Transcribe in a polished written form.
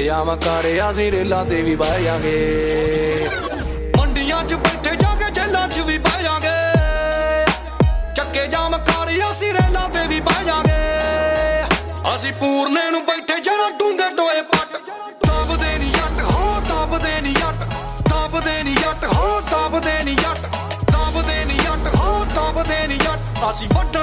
ਚੱਕੇ ਜਾਵਾਂ ਕਾਰੇ ਅਸੀਂ ਰੇਲਾਂ ਤੇ ਵੀ ਬਹਿ ਜਾਾਂਗੇ ਮੰਡੀਆਂ 'ਚ ਬੈਠੇ ਜਾ ਕੇ ਜੇਲਾਂ 'ਚ ਵੀ ਬਹਿ ਜਾਾਂਗੇ ਚੱਕੇ ਜਾਮ ਕਾਰੇ ਅਸੀਂ ਰੇਲਾਂ ਤੇ ਵੀ ਬਹਿ ਜਾਾਂਗੇ ਅਸੀਂ ਪੂਰਨੇ ਨੂੰ ਬੈਠੇ ਜਣਾ ਡੂੰਘੇ ਟੋਏ ਪੱਟ ਦਬਦੇ ਨੀ ਜੱਟ ਹੋ ਦਬਦੇ ਨੀ ਜੱਟ ਦਬਦੇ ਨੀ ਜੱਟ ਹੋ ਦਬਦੇ ਨੀ ਜੱਟ ਦਬਦੇ ਨੀ ਜੱਟ ਹੋ ਦਬਦੇ ਨੀ ਜੱਟ ਅਸੀਂ ਵੱਢਣ